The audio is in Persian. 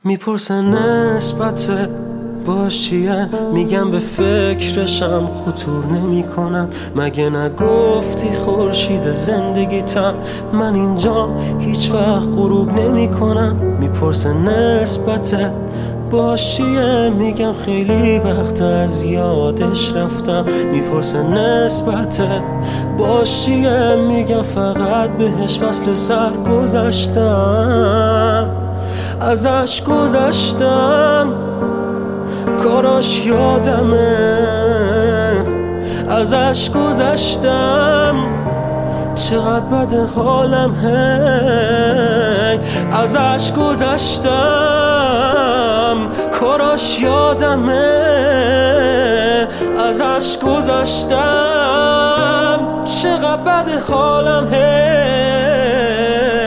میپرسه نسبت باشیه، میگم به فکرشم خطور نمی کنم. مگه نگفتی خورشید زندگیتم، من اینجا هیچ وقت غروب نمی کنم. میپرسه نسبت باشیه، میگم خیلی وقت از یادش رفتم. میپرسه نسبت باشیه، میگم فقط بهش وصل سر گذشتم، ازش گذشتم، کاراش یادمه، ازش گذشتم، چقدر بده حالم، هی ازش گذشتم، کاراش یادمه، ازش گذشتم، چقدر بده حالم، هی